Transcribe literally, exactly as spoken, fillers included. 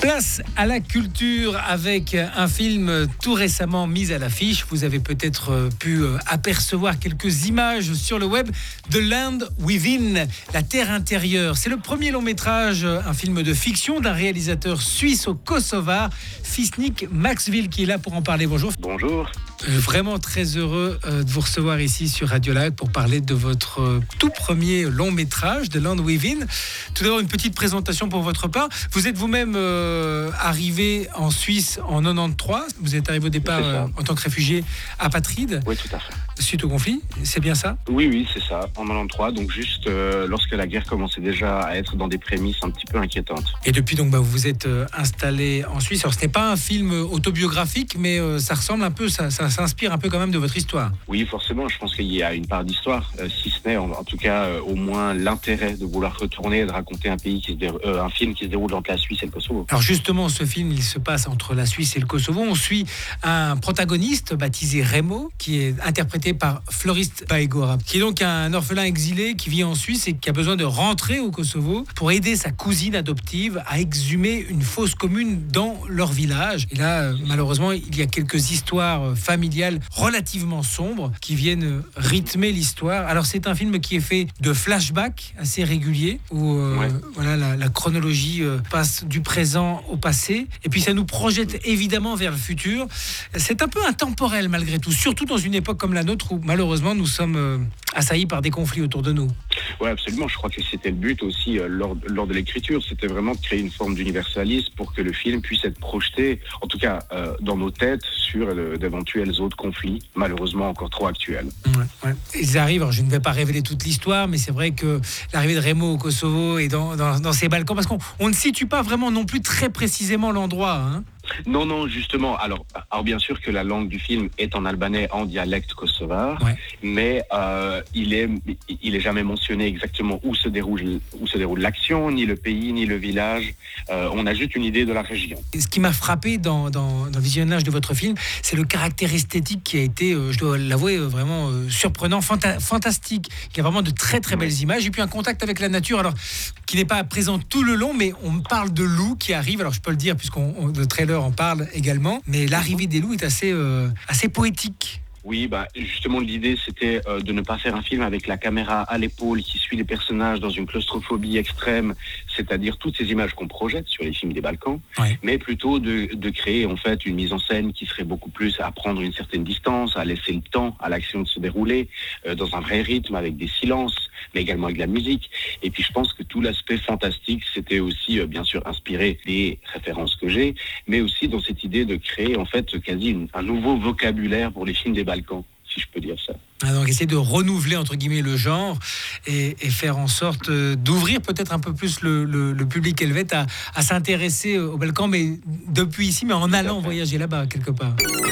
Place à la culture avec un film tout récemment mis à l'affiche. Vous avez peut-être pu apercevoir quelques images sur le web. The Land Within, la terre intérieure. C'est le premier long métrage, un film de fiction d'un réalisateur suisse-kosovar, Fisnik Maxville, qui est là pour en parler. Bonjour. Bonjour. Vraiment très heureux de vous recevoir ici sur Radio Lac pour parler de votre tout premier long métrage, The Land Within. Tout d'abord, une petite présentation pour votre part. Vous êtes vous-même euh, arrivé en Suisse en quatre-vingt-treize. Vous êtes arrivé au départ euh, en tant que réfugié apatride. Oui, tout à fait. Suite au conflit, c'est bien ça? Oui, oui, c'est ça, en quatre-vingt-treize, donc juste euh, lorsque la guerre commençait déjà à être dans des prémices un petit peu inquiétantes. Et depuis, donc, bah, vous vous êtes euh, installé en Suisse. Alors, ce n'est pas un film autobiographique, mais euh, ça ressemble un peu, ça, ça s'inspire un peu quand même de votre histoire. Oui, forcément, je pense qu'il y a une part d'histoire, euh, si ce n'est en, en tout cas euh, au moins l'intérêt de vouloir retourner et de raconter un, pays qui se déroule, euh, un film qui se déroule entre la Suisse et le Kosovo. Alors justement, ce film, il se passe entre la Suisse et le Kosovo. On suit un protagoniste baptisé Remo, qui est interprété par Floris Baigora, qui est donc un orphelin exilé qui vit en Suisse et qui a besoin de rentrer au Kosovo pour aider sa cousine adoptive à exhumer une fosse commune dans leur village. Et là, malheureusement, il y a quelques histoires familiales relativement sombres qui viennent rythmer l'histoire. Alors, c'est un film qui est fait de flashbacks assez réguliers où euh, ouais. voilà, la, la chronologie euh, passe du présent au passé et puis ça nous projette évidemment vers le futur. C'est un peu intemporel malgré tout, surtout dans une époque comme la nôtre où malheureusement, nous sommes euh, assaillis par des conflits autour de nous. Oui, absolument. Je crois que c'était le but aussi euh, lors, lors de l'écriture. C'était vraiment de créer une forme d'universalisme pour que le film puisse être projeté, en tout cas euh, dans nos têtes, sur euh, d'éventuels autres conflits, malheureusement encore trop actuels. Ouais, ouais. Ils arrivent, alors je ne vais pas révéler toute l'histoire, mais c'est vrai que l'arrivée de Remo au Kosovo et dans, dans, dans ces Balkans, parce qu'on on ne situe pas vraiment non plus très précisément l'endroit, hein. Non, non, justement. Alors, alors, bien sûr que la langue du film est en albanais, en dialecte kosovar, ouais. mais euh, il est, il est jamais mentionné exactement où se déroule, où se déroule l'action, ni le pays, ni le village. Euh, on a juste une idée de la région. Ce qui m'a frappé dans, dans, dans le visionnage de votre film, c'est le caractère esthétique qui a été, euh, je dois l'avouer, euh, vraiment euh, surprenant, fanta- fantastique. Il y a vraiment de très très belles ouais. images et puis un contact avec la nature, alors qui n'est pas présent tout le long, mais on parle de loups qui arrivent. Alors je peux le dire puisqu'on on, le trailer en parle également, mais l'arrivée des loups est assez, euh, assez poétique. Oui, bah, justement, l'idée, c'était euh, de ne pas faire un film avec la caméra à l'épaule qui suit les personnages dans une claustrophobie extrême, c'est-à-dire toutes ces images qu'on projette sur les films des Balkans, ouais. mais plutôt de, de créer en fait une mise en scène qui serait beaucoup plus à prendre une certaine distance, à laisser le temps à l'action de se dérouler euh, dans un vrai rythme avec des silences, mais également avec de la musique. Et puis je pense que tout l'aspect fantastique, c'était aussi euh, bien sûr inspiré des références que j'ai, mais aussi dans cette idée de créer en fait quasi une, un nouveau vocabulaire pour les films des Balkans. Balkans, si je peux dire ça. Ah donc essayer de renouveler entre guillemets le genre et, et faire en sorte euh, d'ouvrir peut-être un peu plus le, le, le public helvète à, à s'intéresser aux Balkans, mais depuis ici, mais en allant voyager là-bas quelque part.